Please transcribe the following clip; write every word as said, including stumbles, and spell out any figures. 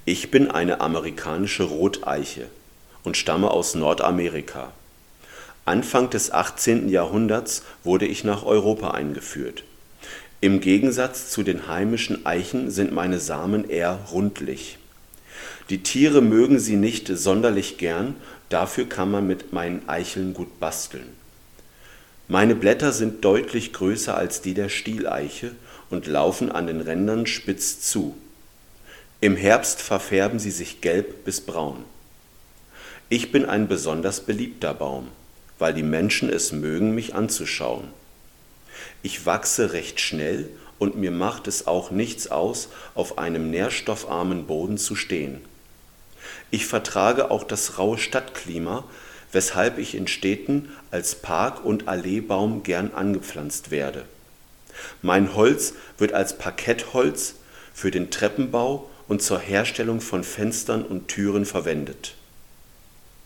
Ich bin eine amerikanische Roteiche und stamme aus Nordamerika. Anfang des achtzehnten Jahrhunderts wurde ich nach Europa eingeführt. Im Gegensatz zu den heimischen Eichen sind meine Samen eher rundlich. Die Tiere mögen sie nicht sonderlich gern, dafür kann man mit meinen Eicheln gut basteln. Meine Blätter sind deutlich größer als die der Stieleiche und laufen an den Rändern spitz zu. Im Herbst verfärben sie sich gelb bis braun. Ich bin ein besonders beliebter Baum, weil die Menschen es mögen, mich anzuschauen. Ich wachse recht schnell und mir macht es auch nichts aus, auf einem nährstoffarmen Boden zu stehen. Ich vertrage auch das raue Stadtklima, weshalb ich in Städten als Park- und Alleebaum gern angepflanzt werde. Mein Holz wird als Parkettholz für den Treppenbau und zur Herstellung von Fenstern und Türen verwendet.